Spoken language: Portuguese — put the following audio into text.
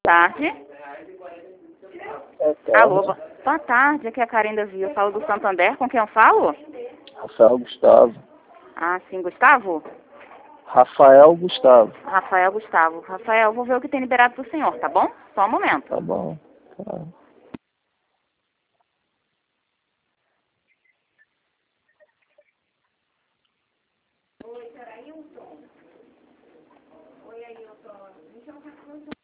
Tarde. Boa tarde. Alô, boa tarde, aqui é a Karen da Via. Eu falo do Santander, com quem eu falo? Rafael Gustavo. Ah, sim, Gustavo? Rafael Gustavo. Rafael Gustavo. Rafael, vou ver o que tem liberado pro senhor, tá bom? Só um momento. Tá bom. Tá. Oi, Ailton. Oi, Ailton.